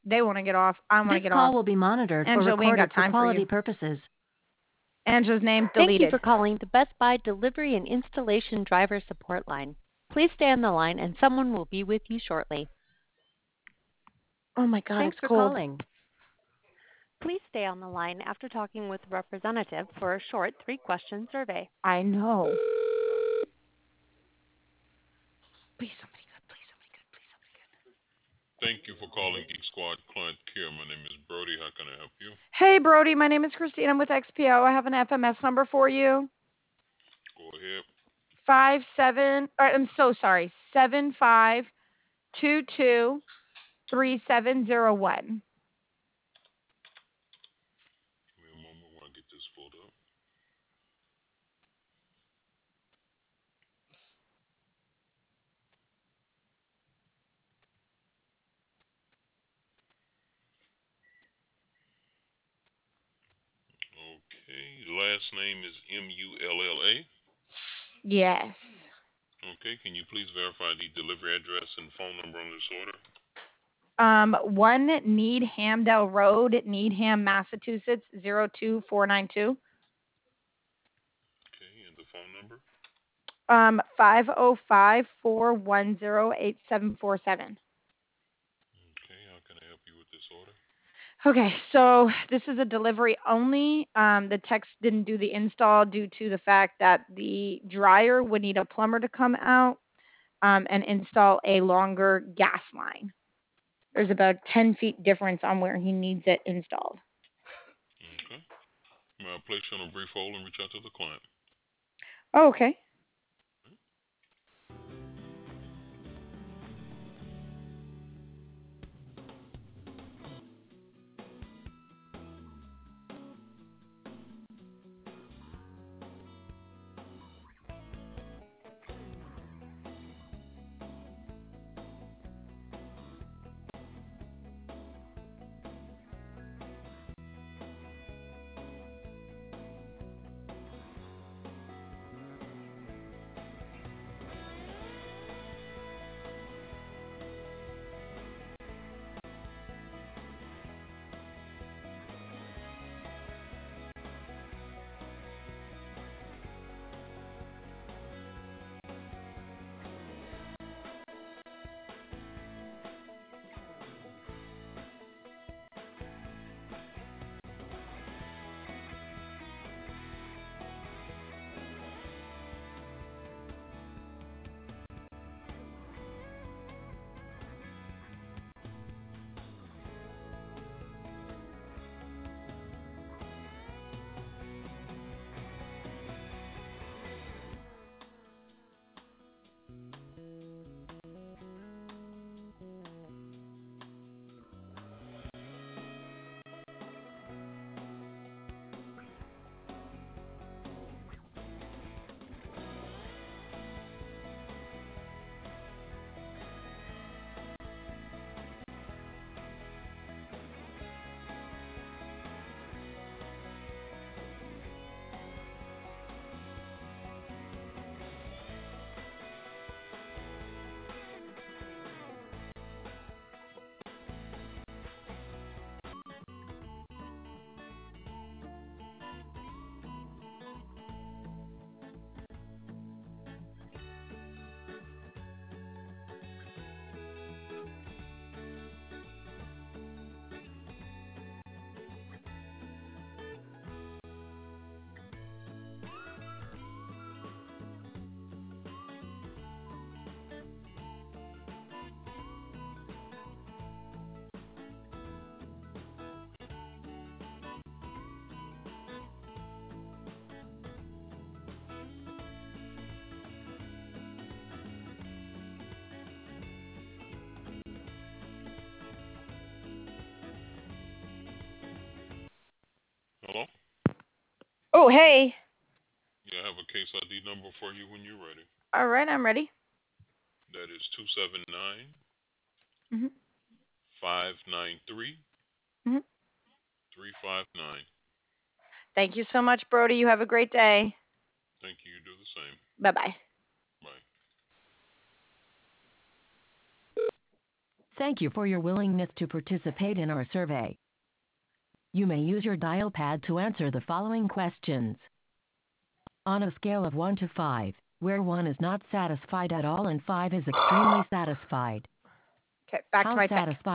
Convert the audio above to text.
They want to get off. I want to This get call off. will be monitored or Angela, we ain't got recorded for time for quality you. purposes. Angela's name Thank you deleted. for calling the Best Buy Delivery and Installation Driver Support Line. Please stay on the line and someone will be with you shortly. Oh my God, Thanks it's for cold. calling. Please stay on the line after talking with a representative for a short 3-question survey. I know. Please, somebody good. Please, somebody good. Please, somebody good. Thank you for calling Geek Squad Client Care. My name is Brody. How can I help you? Hey, Brody. My name is Christine. I'm with XPO. I have an FMS number for you. Go ahead. 57. I'm so sorry. 75223701. Give me a moment while I get this pulled up. Okay. Last name is Mulla. Yes. Okay. Can you please verify the delivery address and phone number on this order? 1 Needham Road, Needham, Massachusetts, 02492. Okay. And the phone number? 505-410-8747. Okay. How can I help you with this order? Okay, so this is a delivery only. The text didn't do the install due to the fact that the dryer would need a plumber to come out and install a longer gas line. There's about 10 feet difference on where he needs it installed. Okay. May I place you on a brief hold and reach out to the client? Oh, okay. Hello? Oh, hey. Yeah, I have a case ID number for you when you're ready. All right, I'm ready. That is 279 hmm 593 hmm 359. Thank you so much, Brody. You have a great day. Thank you. You do the same. Bye bye. Bye. Thank you for your willingness to participate in our survey. You may use your dial pad to answer the following questions. On a scale of 1 to 5, where 1 is not satisfied at all and 5 is extremely satisfied, Okay, back to how my tech. satisfied